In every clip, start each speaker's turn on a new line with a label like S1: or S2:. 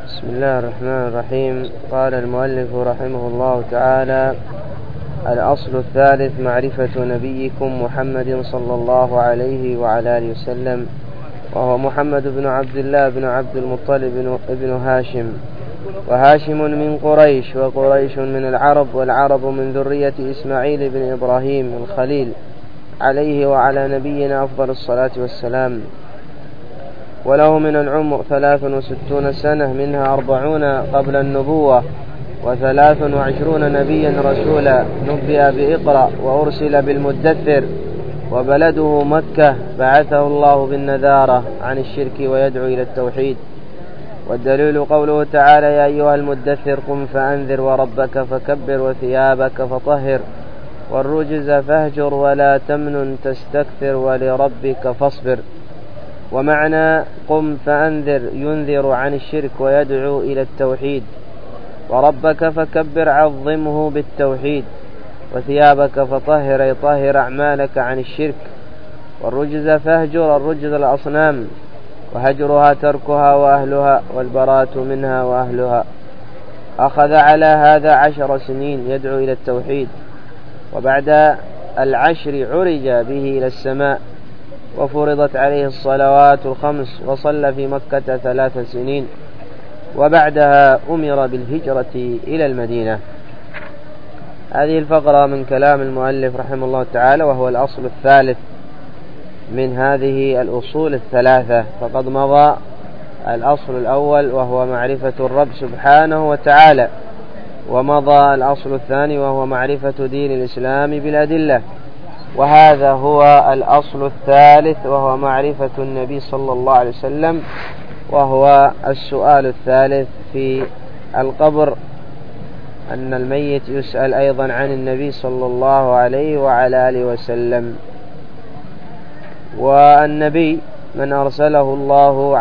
S1: بسم الله الرحمن الرحيم. قال المؤلف رحمه الله تعالى: الأصل الثالث معرفة نبيكم محمد صلى الله عليه وعلى آله وسلم، وهو محمد بن عبد الله بن عبد المطلب بن هاشم، وهاشم من قريش، وقريش من العرب، والعرب من ذرية إسماعيل بن إبراهيم الخليل عليه وعلى نبينا أفضل الصلاة والسلام. وله من العمر 63 سنة، منها 40 قبل النبوة، 23 نبيا رسولا، نبئ بإقرأ وأرسل بالمدثر، وبلده مكة، بعثه الله بالنذارة عن الشرك ويدعو إلى التوحيد. والدليل قوله تعالى: يا أيها المدثر قم فأنذر وربك فكبر وثيابك فطهر والرجز فاهجر ولا تمنن تستكثر ولربك فاصبر. ومعنى قم فأنذر ينذر عن الشرك ويدعو إلى التوحيد، وربك فكبر عظمه بالتوحيد، وثيابك فطهر أي طهر أعمالك عن الشرك، والرجز فاهجر الرجز الأصنام، وهجرها تركها وأهلها، والبراءة منها وأهلها. أخذ على هذا 10 سنين يدعو إلى التوحيد، وبعد 10 عرج به إلى السماء، وفرضت عليه الصلوات 5، وصلى في مكة 3 سنين، وبعدها أمر بالهجرة إلى المدينة. هذه الفقرة من كلام المؤلف رحمه الله تعالى، وهو الأصل الثالث من هذه الأصول 3. فقد مضى الأصل الأول وهو معرفة الرب سبحانه وتعالى، ومضى الأصل الثاني وهو معرفة دين الإسلام بالأدلة، وهذا هو الأصل الثالث وهو معرفة النبي صلى الله عليه وسلم، وهو السؤال الثالث في القبر، أن الميت يسأل أيضا عن النبي صلى الله عليه وعلى آله وسلم. والنبي من أرسله الله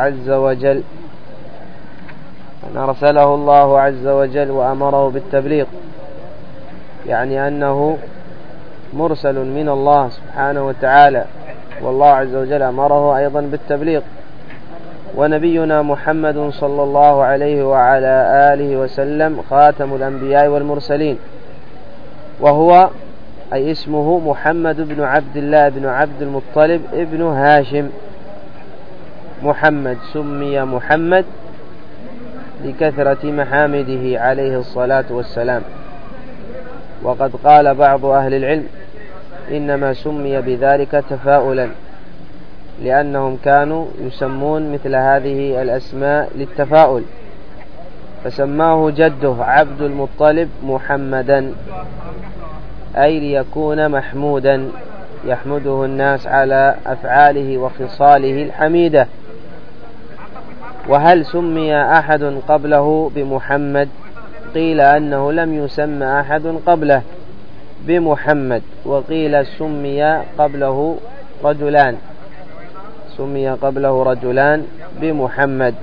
S1: عز وجل وأمره بالتبليغ، يعني أنه مرسل من الله سبحانه وتعالى، والله عز وجل أمره أيضا بالتبليغ. ونبينا محمد صلى الله عليه وعلى آله وسلم خاتم الأنبياء والمرسلين، وهو أي اسمه محمد بن عبد الله بن عبد المطلب ابن هاشم. محمد سمي محمد لكثرة محامده عليه الصلاة والسلام، وقد قال بعض أهل العلم إنما سمي بذلك تفاؤلا، لأنهم كانوا يسمون مثل هذه الأسماء للتفاؤل، فسماه جده عبد المطلب محمدا، أي ليكون محمودا يحمده الناس على أفعاله وخصاله الحميدة. وهل سمي أحد قبله بمحمد؟ قيل أنه لم يسمى أحد قبله بمحمد، وقيل سمي قبله رجلان بمحمد.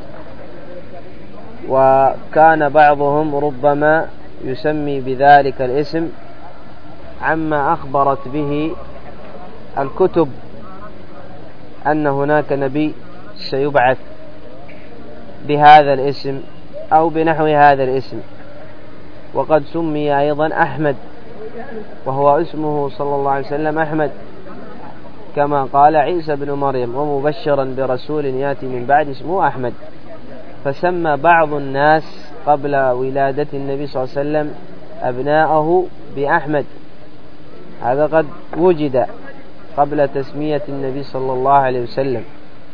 S1: وكان بعضهم ربما يسمي بذلك الاسم عما أخبرت به الكتب أن هناك نبي سيبعث بهذا الاسم أو بنحو هذا الاسم. وقد سمي أيضا أحمد، وهو اسمه صلى الله عليه وسلم أحمد، كما قال عيسى بن مريم: ومبشرا برسول يأتي من بعد اسمه أحمد. فسمى بعض الناس قبل ولادة النبي صلى الله عليه وسلم أبناءه بأحمد، هذا قد وجد قبل تسمية النبي صلى الله عليه وسلم،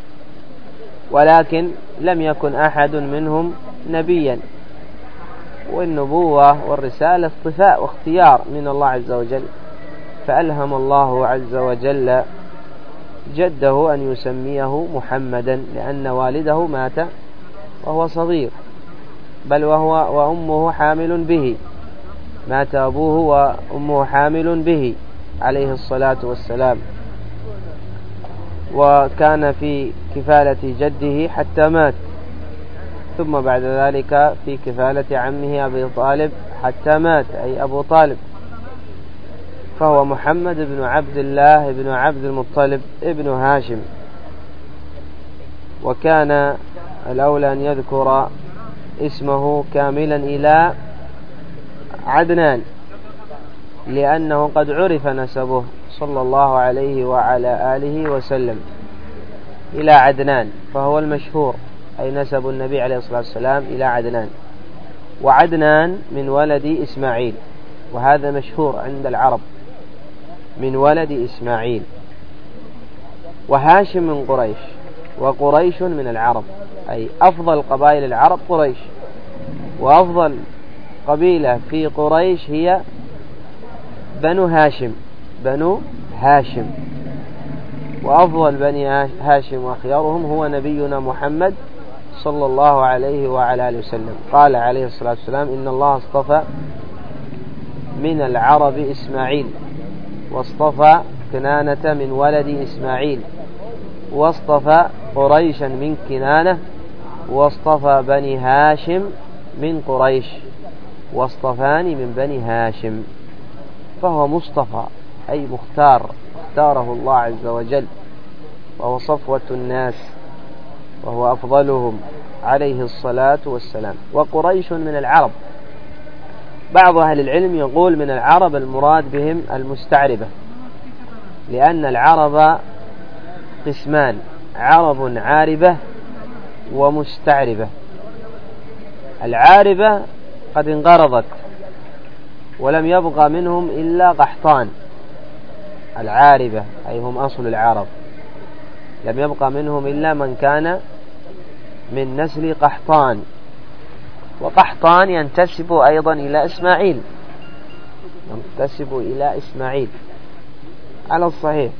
S1: ولكن لم يكن أحد منهم نبيا. والنبوة والرسالة اصطفاء واختيار من الله عز وجل، فألهم الله عز وجل جده أن يسميه محمدا، لأن والده مات وهو صغير، بل وأمه حامل به، مات أبوه وأمه حامل به عليه الصلاة والسلام، وكان في كفالة جده حتى مات، ثم بعد ذلك في كفالة عمه أبي طالب حتى مات، أي أبو طالب. فهو محمد بن عبد الله بن عبد المطلب ابن هاشم. وكان الأولى أن يذكر اسمه كاملا إلى عدنان، لأنه قد عرف نسبه صلى الله عليه وعلى آله وسلم إلى عدنان، فهو المشهور، أي نسب النبي عليه الصلاة والسلام إلى عدنان. وعدنان من ولد إسماعيل، وهذا مشهور عند العرب، من ولد إسماعيل. وهاشم من قريش، وقريش من العرب، أي أفضل قبائل العرب قريش، وأفضل قبيلة في قريش هي بنو هاشم، بنو هاشم. وأفضل بني هاشم وخيارهم هو نبينا محمد صلى الله عليه وعلى آله وسلم. قال عليه الصلاة والسلام: إن الله اصطفى من العرب إسماعيل، واصطفى كنانة من ولد إسماعيل، واصطفى قريشا من كنانة، واصطفى بني هاشم من قريش، واصطفاني من بني هاشم. فهو مصطفى، أي مختار، اختاره الله عز وجل، وهو صفوة الناس، وهو أفضلهم عليه الصلاة والسلام. وقريش من العرب، بعض أهل العلم يقول من العرب المراد بهم المستعربة، لأن العرب قسمان: عرب عاربة ومستعربة. العاربة قد انقرضت ولم يبقى منهم إلا قحطان. العاربة أي هم أصل العرب، لم يبقى منهم إلا من كان من نسل قحطان. وقحطان ينتسب أيضا إلى إسماعيل، ينتسب إلى إسماعيل على الصحيح.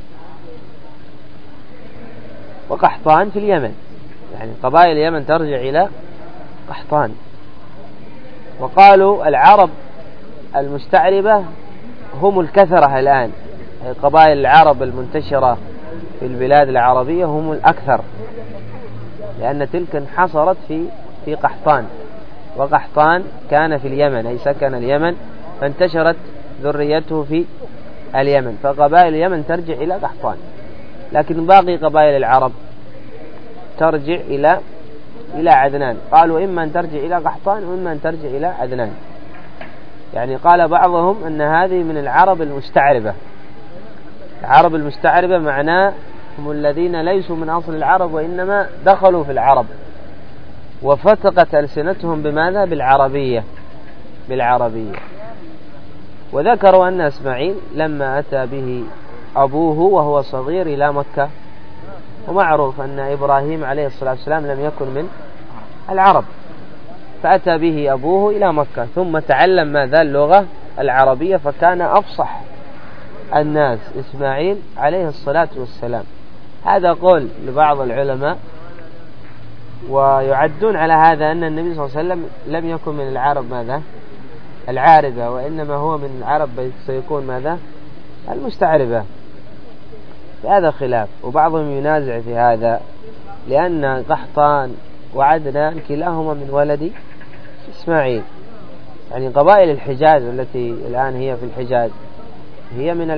S1: وقحطان في اليمن، يعني قبائل اليمن ترجع إلى قحطان. وقالوا العرب المستعربة هم الكثرة الآن، قبائل العرب المنتشرة في البلاد العربية هم الأكثر، لأن تلك انحصرت في قحطان، وقحطان كان في اليمن، أي سكن اليمن، فانتشرت ذريته في اليمن، فقبائل اليمن ترجع إلى قحطان. لكن باقي قبائل العرب ترجع إلى عدنان. قالوا إما أن ترجع إلى قحطان وإما أن ترجع إلى عدنان. يعني قال بعضهم أن هذه من العرب المستعربة. العرب المستعربة معناه هم الذين ليسوا من أصل العرب، وإنما دخلوا في العرب وفتقت ألسنتهم بماذا؟ بالعربية. وذكروا أن إسماعيل لما أتى به أبوه وهو صغير إلى مكة، ومعروف أن إبراهيم عليه الصلاة والسلام لم يكن من العرب، فأتى به أبوه إلى مكة، ثم تعلم ماذا؟ اللغة العربية، فكان أفصح الناس إسماعيل عليه الصلاة والسلام. هذا قول لبعض العلماء، ويعدون على هذا أن النبي صلى الله عليه وسلم لم يكن من العرب ماذا؟ العاربة، وإنما هو من العرب سيكون ماذا؟ المستعربة. هذا خلاف، وبعضهم ينازع في هذا، لأن قحطان وعدنان كلاهما من ولد إسماعيل. يعني قبائل الحجاز التي الآن هي في الحجاز هي من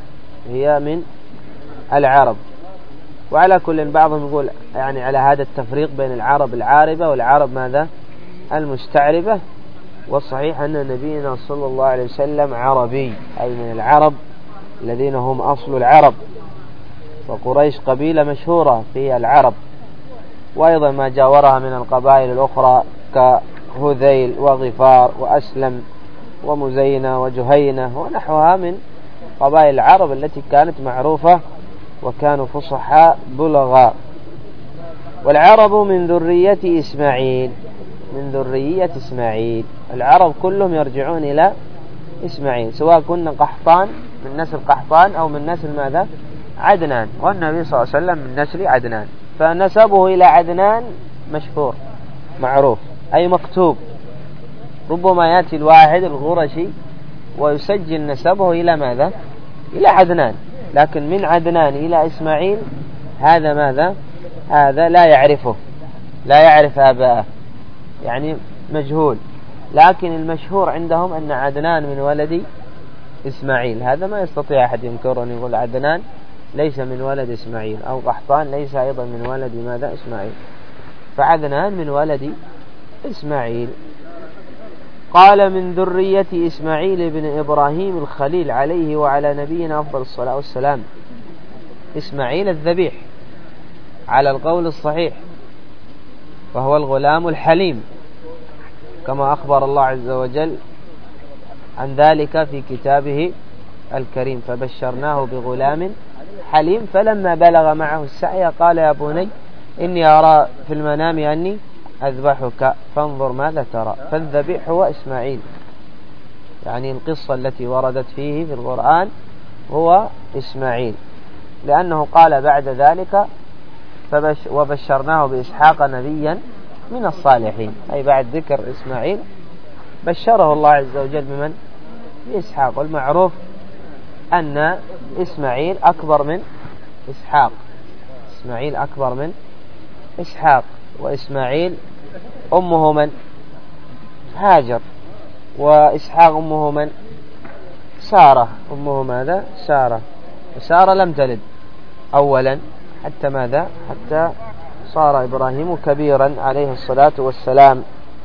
S1: العرب، وعلى كل بعضهم يقول يعني على هذا التفريق بين العرب العاربة والعرب ماذا؟ المستعربة. والصحيح أن نبينا صلى الله عليه وسلم عربي، أي من العرب الذين هم أصل العرب. وقريش قبيلة مشهورة في العرب، وأيضا ما جاورها من القبائل الأخرى كهذيل وغفار وأسلم ومزينة وجهينة ونحوها من قبائل العرب التي كانت معروفة وكانوا فصحاء بلغاء. والعرب من ذرية إسماعيل، العرب كلهم يرجعون إلى إسماعيل، سواء كنا قحطان من نسل قحطان أو من نسل ماذا؟ عدنان. والنبي صلى الله عليه وسلم من نسل عدنان، فنسبه إلى عدنان مشهور معروف، أي مكتوب. ربما يأتي الواحد الغرشي ويسجل نسبه إلى ماذا؟ إلى عدنان، لكن من عدنان إلى إسماعيل هذا ماذا؟ هذا لا يعرف آباءه، يعني مجهول. لكن المشهور عندهم أن عدنان من ولد إسماعيل، هذا ما يستطيع أحد ينكر أن يقول عدنان ليس من ولد إسماعيل، أو قحطان ليس أيضا من ولد ماذا؟ إسماعيل. فعدنان من ولد إسماعيل. قال من ذرية إسماعيل بن إبراهيم الخليل عليه وعلى نبينا أفضل الصلاة والسلام. إسماعيل الذبيح على القول الصحيح، فهو الغلام الحليم كما أخبر الله عز وجل عن ذلك في كتابه الكريم: فبشرناه بغلام حليم فلما بلغ معه السعي قال يا بني إني أرى في المنام أني أذبحك فانظر ماذا ترى. فالذبيح هو إسماعيل، يعني القصة التي وردت فيه في القرآن هو إسماعيل، لأنه قال بعد ذلك وبشرناه بإسحاق نبيا من الصالحين، أي بعد ذكر إسماعيل بشره الله عز وجل بمن؟ بإسحاق. والمعروف أن إسماعيل أكبر من إسحاق، إسماعيل أكبر من إسحاق. وإسماعيل أمه من؟ هاجر. وإسحاق أمه من؟ سارة. أمه ماذا؟ سارة. وسارة لم تلد أولا حتى ماذا؟ حتى صار إبراهيم كبيرا عليه الصلاة والسلام.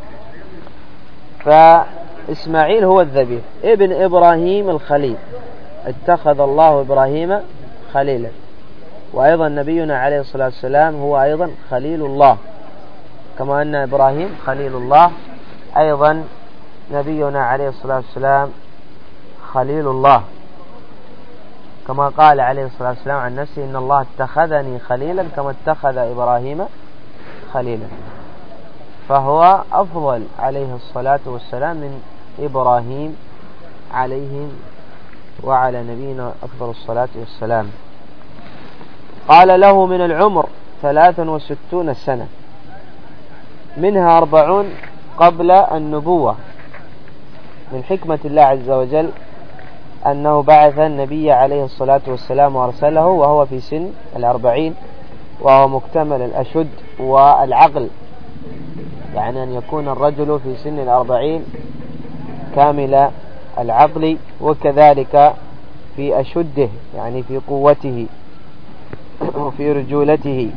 S1: فإسماعيل هو الذبيح ابن إبراهيم الخليل، اتخذ الله إبراهيم خليلا. وأيضا نبينا عليه الصلاة والسلام هو أيضا خليل الله، كما أن إبراهيم خليل الله، أيضا نبينا عليه الصلاة والسلام خليل الله، كما قال عليه الصلاة والسلام عن نفسه: إن الله اتخذني خليلا كما اتخذ إبراهيم خليلا. فهو أفضل عليه الصلاة والسلام من إبراهيم عليهم وعلى نبينا أفضل الصلاة والسلام. قال له من العمر 63 سنة، منها 40 قبل النبوة. من حكمة الله عز وجل أنه بعث النبي عليه الصلاة والسلام وأرسله وهو في سن 40، وهو مكتمل الأشد والعقل، يعني أن يكون الرجل في سن 40 كامل العقل، وكذلك في أشده يعني في قوته وفي رجولته.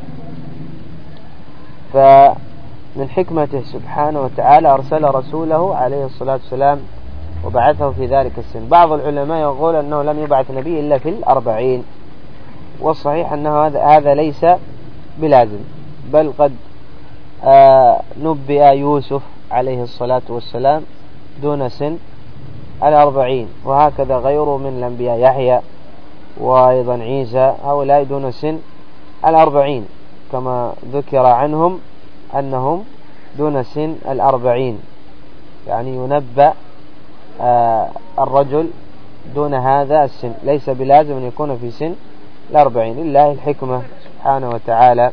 S1: فمن حكمته سبحانه وتعالى أرسل رسوله عليه الصلاة والسلام وبعثه في ذلك السن. بعض العلماء يقول أنه لم يبعث نبي إلا في 40، والصحيح أنه هذا ليس بلازم، بل قد نبئ يوسف عليه الصلاة والسلام دون سن 40، وهكذا غيره من الأنبياء يحيى وأيضا عيسى، هؤلاء دون سن 40 كما ذكر عنهم أنهم دون سن 40، يعني ينبأ الرجل دون هذا السن، ليس بلازم أن يكون في سن 40. لله الحكمة سبحانه وتعالى.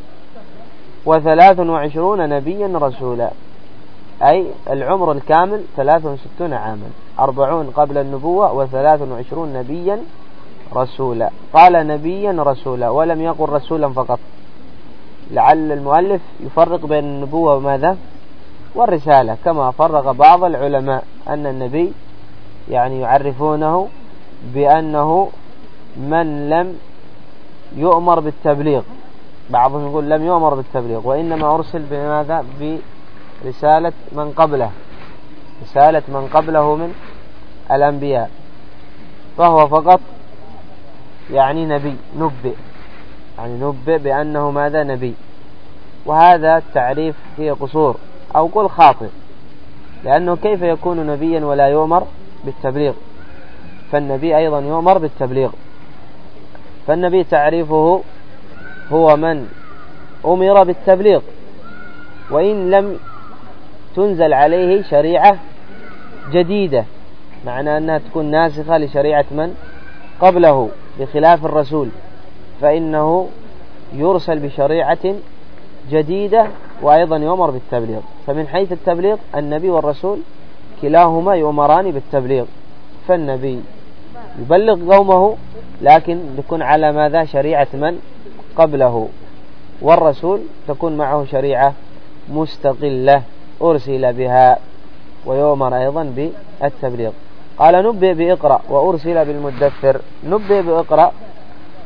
S1: 23 نبيا رسولا، أي العمر الكامل 63 عاما، 40 قبل النبوة و23 نبيا رسولا. قال نبيا رسولا ولم يقل رسولا فقط، لعل المؤلف يفرق بين النبوة وماذا؟ والرسالة، كما فرق بعض العلماء أن النبي يعني يعرفونه بأنه من لم يؤمر بالتبليغ، بعضهم يقول لم يؤمر بالتبليغ وإنما أرسل بماذا؟ برسالة من قبله، رسالة من قبله من الأنبياء، فهو فقط يعني نبي، نبئ، يعني نبئ بأنه ماذا؟ نبي. وهذا التعريف فيه قصور أو قل خاطئ، لأنه كيف يكون نبيا ولا يؤمر بالتبليغ؟ فالنبي أيضا يؤمر بالتبليغ. فالنبي تعريفه هو من أمر بالتبليغ وإن لم تنزل عليه شريعة جديدة، معنى أنها تكون ناسخة لشريعة من قبله، بخلاف الرسول فإنه يرسل بشريعة جديدة وأيضا يؤمر بالتبليغ. فمن حيث التبليغ النبي والرسول كلاهما يؤمران بالتبليغ، فالنبي يبلغ قومه لكن يكون على ماذا؟ شريعة من قبله، والرسول تكون معه شريعة مستقلة أرسل بها ويؤمر أيضا بالتبليغ. قال نبئ بإقرأ وأرسل بالمدثر. نبئ بإقرأ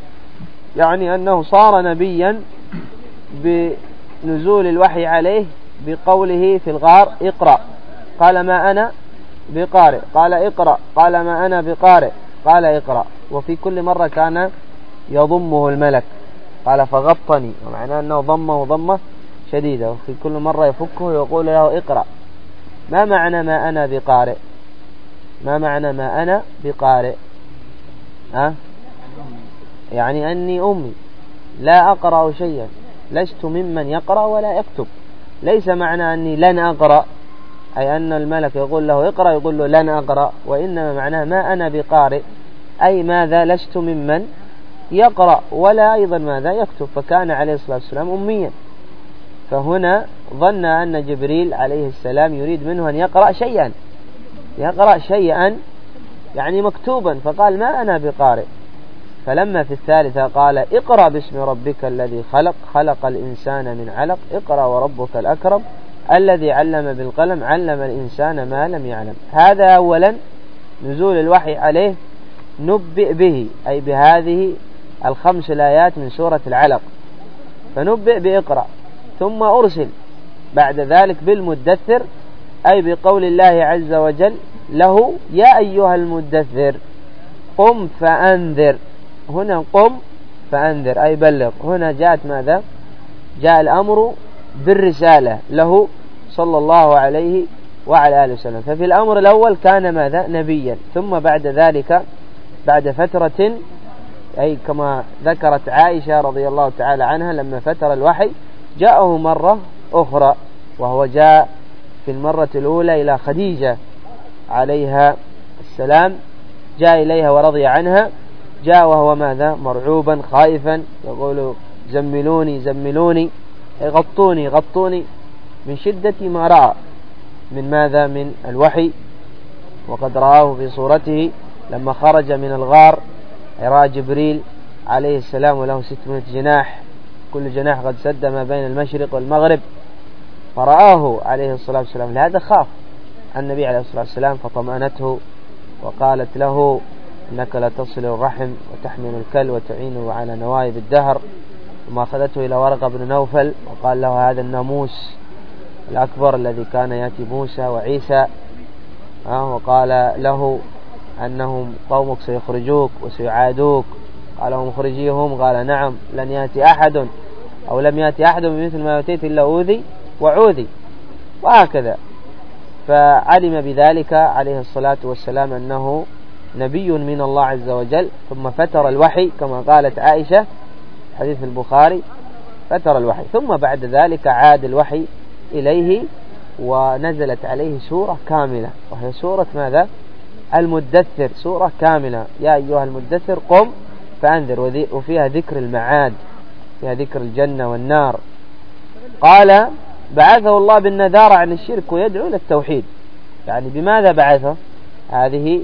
S1: يعني أنه صار نبيا بنزول الوحي عليه بقوله في الغار اقرأ، قال ما أنا بقارئ، قال اقرأ، قال ما أنا بقارئ، قال اقرأ. وفي كل مرة كان يضمه الملك، قال فغطني، ومعناه أنه ضمه ضمة شديدة، وفي كل مرة يفكه ويقول له اقرأ. ما معنى ما أنا بقارئ؟ ما معنى ما أنا بقارئ؟ يعني أني أمي لا أقرأ شيئا، لست ممن يقرأ ولا يكتب. ليس معنى أني لن أقرأ أي أن الملك يقول له اقرأ يقول له لن أقرأ، وإنما معناه ما أنا بقارئ أي ماذا لست ممن يقرأ ولا أيضا ماذا يكتب، فكان عليه الصلاة والسلام أميا. فهنا ظن أن جبريل عليه السلام يريد منه أن يقرأ شيئا، يقرأ شيئا يعني مكتوبا، فقال ما أنا بقارئ. فلما في الثالثة قال اقرأ باسم ربك الذي خلق، خلق الإنسان من علق، اقرأ وربك الأكرم الذي علم بالقلم، علم الإنسان ما لم يعلم. هذا أولا نزول الوحي عليه، نبئ به أي بهذه الخمس الآيات من سورة العلق، فنبئ بإقرأ. ثم أرسل بعد ذلك بالمدثر أي بقول الله عز وجل له يا أيها المدثر قم فأنذر. هنا قم فأنذر أي بلغ. هنا جاءت ماذا؟ جاء الأمر بالرسالة له صلى الله عليه وعلى آله وسلم. ففي الأمر الأول كان ماذا؟ نبيا. ثم بعد ذلك بعد فترة أي كما ذكرت عائشة رضي الله تعالى عنها لما فتر الوحي جاءه مرة أخرى، وهو جاء في المرة الأولى إلى خديجة عليها السلام، جاء إليها ورضي عنها، جاء وهو ماذا؟ مرعوبا خائفا يقول زملوني زملوني غطوني غطوني من شدة ما رأى من ماذا؟ من الوحي. وقد رآه في صورته لما خرج من الغار، رأى جبريل عليه السلام وله 600 جناح، كل جناح قد سد ما بين المشرق والمغرب، فرآه عليه الصلاة والسلام. لهذا خاف النبي عليه الصلاة والسلام، فطمأنته وقالت له إنك لا تصل الرحم وتحمل الكل وتعينه على نوائب الدهر. ثم أخذته إلى ورقة بن نوفل وقال له هذا الناموس الأكبر الذي كان يأتي موسى وعيسى، وقال له أنهم قومك سيخرجوك وسيعادوك. قال هم خرجيهم؟ قال نعم، لن يأتي أحد أو لم يأتي أحد بمثل ما أتيت إلا أوذي وعوذي، وهكذا. فعلم بذلك عليه الصلاة والسلام أنه نبي من الله عز وجل. ثم فتر الوحي كما قالت عائشة حديث البخاري، فتر الوحي. ثم بعد ذلك عاد الوحي إليه ونزلت عليه سورة كاملة، وهي سورة ماذا؟ المدثر، سورة كاملة يا أيها المدثر قم فأنذر، وفيها ذكر المعاد، فيها ذكر الجنة والنار. قال بعثه الله بالنذارة عن الشرك ويدعو إلى التوحيد. يعني بماذا بعثه؟ هذه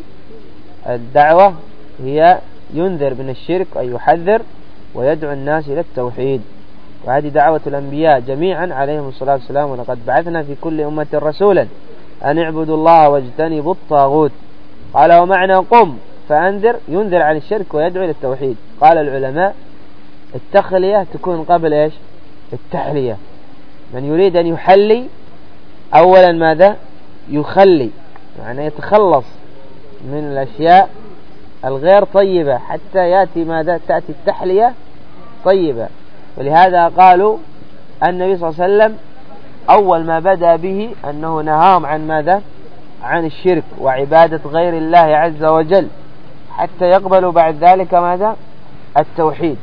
S1: الدعوة هي ينذر من الشرك أي يحذر ويدعو الناس إلى التوحيد، وهذه دعوة الأنبياء جميعا عليهم الصلاة والسلام. ولقد بعثنا في كل أمة رسولا أن اعبدوا الله واجتنبوا الطاغوت. قال ومعنى قم فأنذر ينذر عن الشرك ويدعو إلى التوحيد. قال العلماء التخلية تكون قبل إيش؟ التحلية. من يريد أن يحلي أولا ماذا؟ يخلي، يعني يتخلص من الأشياء الغير طيبة حتى يأتي ماذا؟ تأتي التحلية طيبة. ولهذا قالوا النبي صلى الله عليه وسلم أول ما بدأ به أنه نهاهم عن ماذا؟ عن الشرك وعبادة غير الله عز وجل، حتى يقبلوا بعد ذلك ماذا؟ التوحيد.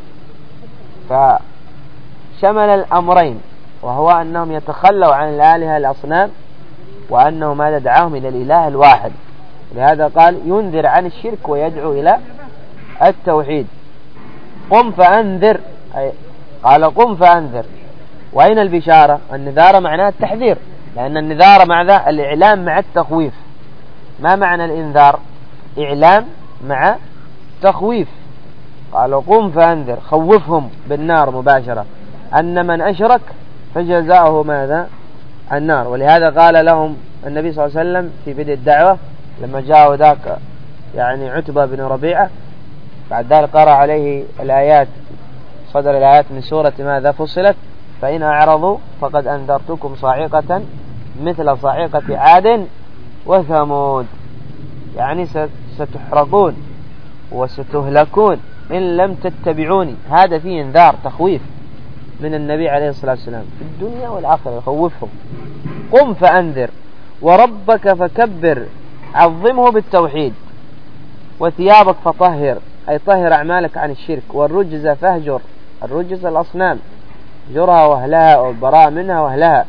S1: فشمل الأمرين، وهو أنهم يتخلوا عن الآلهة الأصنام، وأنه ماذا؟ دعاهم إلى الإله الواحد. لهذا قال ينذر عن الشرك ويدعو إلى التوحيد. قم فأنذر، قال قم فأنذر. وأين البشارة؟ النذارة معناها التحذير، لأن النذارة معناها الإعلام مع التخويف. ما معنى الإنذار؟ إعلام مع تخويف. قال قم فأنذر، خوفهم بالنار مباشرة، أن من أشرك فجزاؤه ماذا؟ النار. ولهذا قال لهم النبي صلى الله عليه وسلم في بدء الدعوة لما جاءوا ذاك يعني عتبة بن ربيعة، بعد ذلك قرأ عليه الآيات، صدر الآيات من سورة ماذا؟ فصلت، فإن أعرضوا فقد أنذرتكم صاعقة مثل صاعقة عاد وثمود، يعني ستحرقون وستهلكون إن لم تتبعوني. هذا فيه انذار تخويف من النبي عليه الصلاة والسلام في الدنيا والآخرة، يخوفهم. قم فأنذر وربك فكبر، عظمه بالتوحيد، وثيابك فطهر، أي طهر أعمالك عن الشرك، والرجز فاهجر، الرجز الأصنام، جرها وأهلها والبراء منها وأهلها.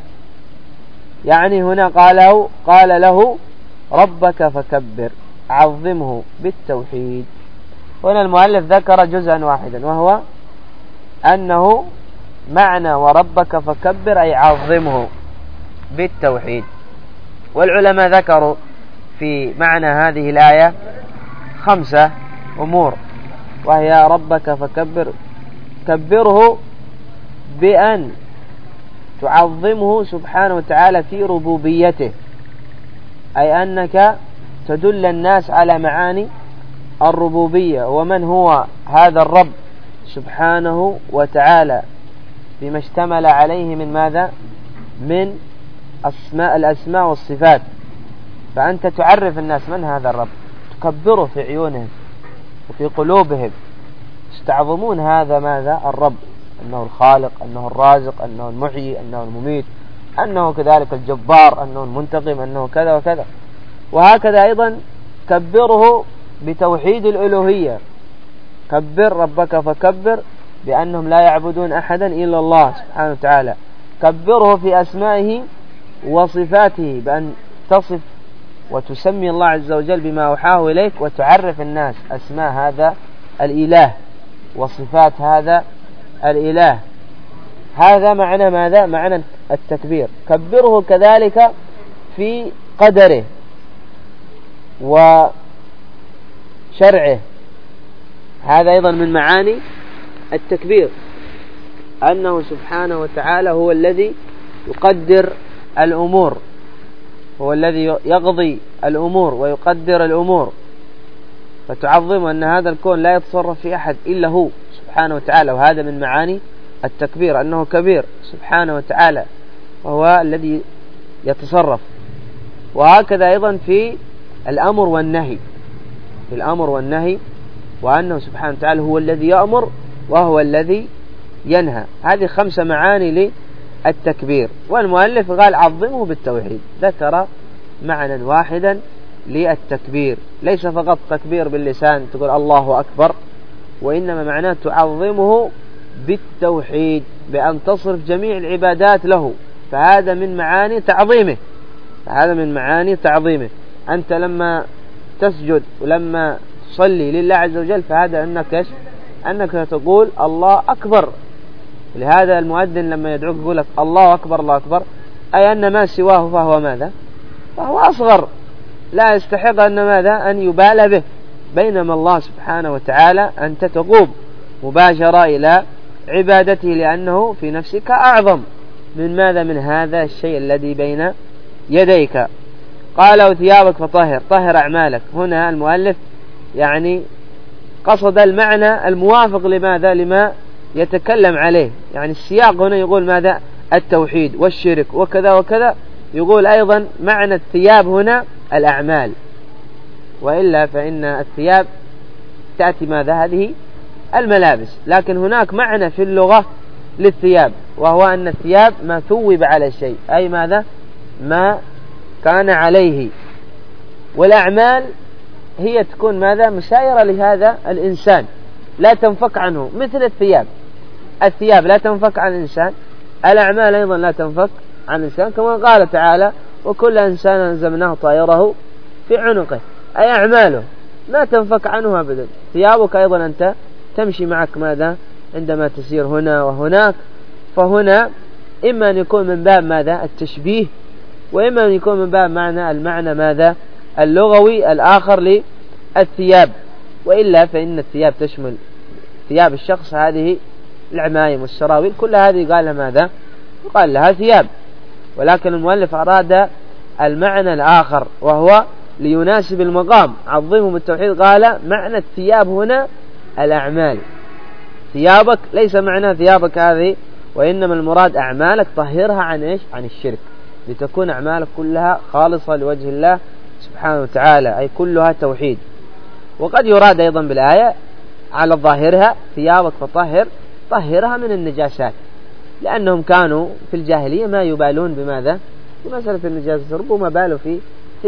S1: يعني هنا قال له ربك فكبر، عظمه بالتوحيد. هنا المؤلف ذكر جزءا واحدا، وهو أنه معنى وربك فكبر أي عظمه بالتوحيد. والعلماء ذكروا في معنى هذه الآية 5 أمور، وهي ربك فكبر، كبره بأن تعظمه سبحانه وتعالى في ربوبيته، أي أنك تدل الناس على معاني الربوبية ومن هو هذا الرب سبحانه وتعالى بما اشتمل عليه من ماذا؟ من الأسماء والصفات. فأنت تعرف الناس من هذا الرب، تكبره في عيونهم وفي قلوبهم، يستعظمون هذا ماذا؟ الرب، أنه الخالق، أنه الرازق، أنه المحيي، أنه المميت، أنه كذلك الجبار، أنه المنتقم، أنه كذا وكذا. وهكذا أيضا كبره بتوحيد الألوهية، كبر ربك فكبر بأنهم لا يعبدون أحدا إلا الله سبحانه وتعالى. كبره في أسمائه وصفاته بأن تصف وتسمي الله عز وجل بما أوحاه إليك، وتعرف الناس أسماء هذا الإله وصفات هذا الإله. هذا معنى ماذا؟ معنى التكبير. كبره كذلك في قدره وشرعه، هذا أيضا من معاني التكبير، أنه سبحانه وتعالى هو الذي يقدر الأمور، هو الذي يقضي الأمور ويقدر الأمور، فتعظم أن هذا الكون لا يتصرف في أحد إلا هو سبحانه وتعالى. وهذا من معاني التكبير، أنه كبير سبحانه وتعالى وهو الذي يتصرف. وهكذا أيضا في الأمر والنهي، في الأمر والنهي، وأنه سبحانه وتعالى هو الذي يأمر وهو الذي ينهى. هذه 5 معاني للتكبير. والمؤلف قال عظمه بالتوحيد، ذكر معنى واحدا للتكبير، ليس فقط تكبير باللسان تقول الله أكبر، وإنما معناه تعظمه بالتوحيد بأن تصرف جميع العبادات له. فهذا من معاني تعظيمه، فهذا من معاني تعظيمه. أنت لما تسجد ولما تصلي لله عز وجل فهذا أنك تقول الله أكبر. لهذا المؤذن لما يدعوك يقول لك الله أكبر الله أكبر، أي أن ما سواه فهو ماذا؟ فهو أصغر، لا يستحق أن ماذا؟ أن يبالى به. بينما الله سبحانه وتعالى أنت تقوم مباشرة إلى عبادته، لأنه في نفسك أعظم من ماذا؟ من هذا الشيء الذي بين يديك. قال وثيابك فطهر، طهر أعمالك. هنا المؤلف يعني قصد المعنى الموافق لماذا؟ لما يتكلم عليه. يعني السياق هنا يقول ماذا؟ التوحيد والشرك وكذا وكذا. يقول أيضا معنى الثياب هنا الأعمال، وإلا فإن الثياب تأتي ماذا؟ هذه الملابس. لكن هناك معنى في اللغة للثياب، وهو أن الثياب ما ثوب على الشيء، أي ماذا؟ ما كان عليه. والأعمال هي تكون ماذا؟ مسايرة لهذا الإنسان، لا تنفك عنه، مثل الثياب. الثياب لا تنفك عن الإنسان، الأعمال أيضا لا تنفك عن الإنسان، كما قال تعالى وكل إنسان ألزمناه طائره في عنقه، أي أعماله لا تنفك عنه أبدا. ثيابك أيضا أنت تمشي معك ماذا؟ عندما تسير هنا وهناك. فهنا إما أن يكون من باب ماذا؟ التشبيه، وإما أن يكون من باب المعنى ماذا؟ اللغوي الآخر للثياب. وإلا فإن الثياب تشمل ثياب الشخص، هذه العمايم والسراويل، كل هذه قال لها ماذا؟ قال لها ثياب. ولكن المؤلف أراد المعنى الآخر، وهو ليناسب المقام. عظمه بالتوحيد، قال معنى الثياب هنا الأعمال. ثيابك ليس معنى ثيابك هذه وإنما المراد أعمالك طهرها عن إيش؟ عن الشرك، لتكون أعمالك كلها خالصة لوجه الله سبحانه وتعالى، أي كلها توحيد. وقد يراد أيضا بالآية على ظاهرها ثيابك فطهر، طهرها من النجاسات، لأنهم كانوا في الجاهلية ما يبالون بماذا؟ بمسألة النجاسة، ربما بالوا في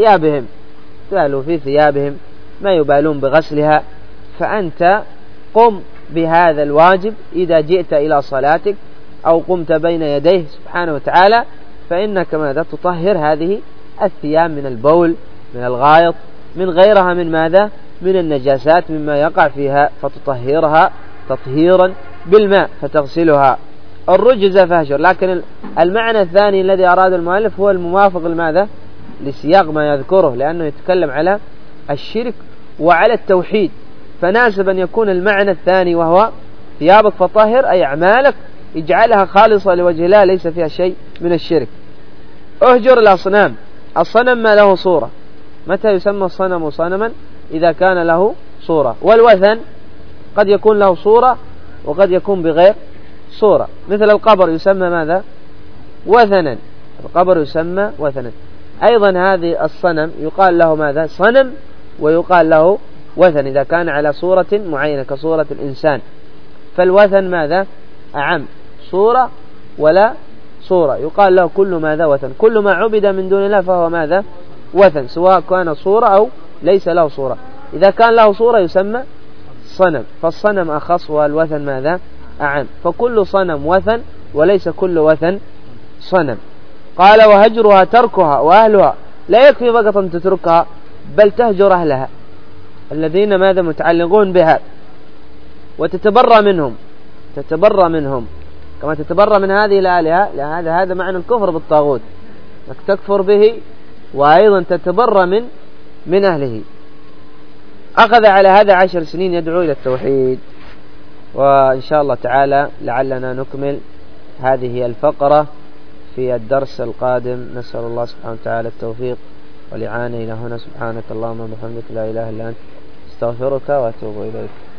S1: ثيابهم ما يبالون بغسلها. فأنت قم بهذا الواجب إذا جئت إلى صلاتك أو قمت بين يديه سبحانه وتعالى، فإنك ماذا؟ تطهر هذه الثياب من البول، من الغائط، من غيرها من ماذا؟ من النجاسات مما يقع فيها، فتطهرها تطهيرا بالماء فتغسلها. الرجز فاهجر. لكن المعنى الثاني الذي أراد المؤلف هو الموافق لماذا؟ لسياق ما يذكره، لأنه يتكلم على الشرك وعلى التوحيد، فناسب أن يكون المعنى الثاني وهو ثيابك فطهر، أي أعمالك اجعلها خالصة لوجه الله ليس فيها شيء من الشرك. اهجر الأصنام. الصنم ما له صورة. متى يسمى الصنم صنما؟ إذا كان له صورة. والوثن قد يكون له صورة وقد يكون بغير صورة، مثل القبر يسمى ماذا؟ وثنا. القبر يسمى وثنا. أيضا هذه الصنم يقال له ماذا؟ صنم، ويقال له وثن إذا كان على صورة معينة كصورة الإنسان. فالوثن ماذا؟ أعم، صورة ولا صورة، يقال له كل ماذا؟ وثن. كل ما عبد من دون الله فهو ماذا؟ وثن، سواء كان صورة أو ليس له صورة. إذا كان له صورة يسمى صنم، فالصنم أخص والوثن ماذا؟ أعم. فكل صنم وثن وليس كل وثن صنم. قال وهجرها تركها وأهلها. لا يكفي فقط أن تتركها، بل تهجر أهلها الذين ماذا؟ متعلقون بها، وتتبرى منهم كما تتبرى من هذه الآلهة. هذا معنى الكفر بالطاغوت، أنك تكفر به وأيضا تتبرى من أهله. أخذ على هذا 10 سنين يدعو إلى التوحيد. وإن شاء الله تعالى لعلنا نكمل هذه الفقرة في الدرس القادم. نسأل الله سبحانه وتعالى التوفيق والإعانة إلى هنا. سبحانك اللهم وبحمدك لا إله إلا أنت، استغفرك وأتوب إليك.